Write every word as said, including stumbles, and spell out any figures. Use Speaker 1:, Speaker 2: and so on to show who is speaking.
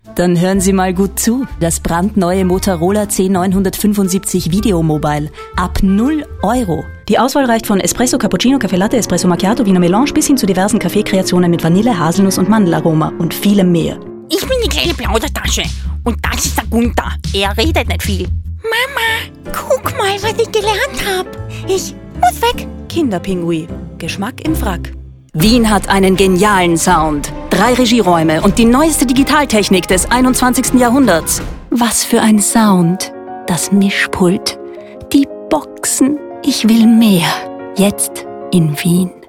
Speaker 1: Dann hören Sie mal gut zu. Das brandneue Motorola C neunhundertfünfundsiebzig Video Mobile. Ab null Euro. Die Auswahl reicht von Espresso, Cappuccino, Café Latte, Espresso Macchiato, Wiener Melange bis hin zu diversen Kaffeekreationen mit Vanille, Haselnuss und Mandelaroma und vielem mehr.
Speaker 2: Ich bin die kleine Plaudertasche und das ist der Gunther. Er redet nicht viel. Mama, guck mal, was ich gelernt habe. Ich muss weg.
Speaker 1: Kinderpingui. Geschmack im Wrack. Wien hat einen genialen Sound. Drei Regieräume und die neueste Digitaltechnik des einundzwanzigsten Jahrhunderts. Was für ein Sound. Das Mischpult. Die Boxen. Ich will mehr. Jetzt in Wien.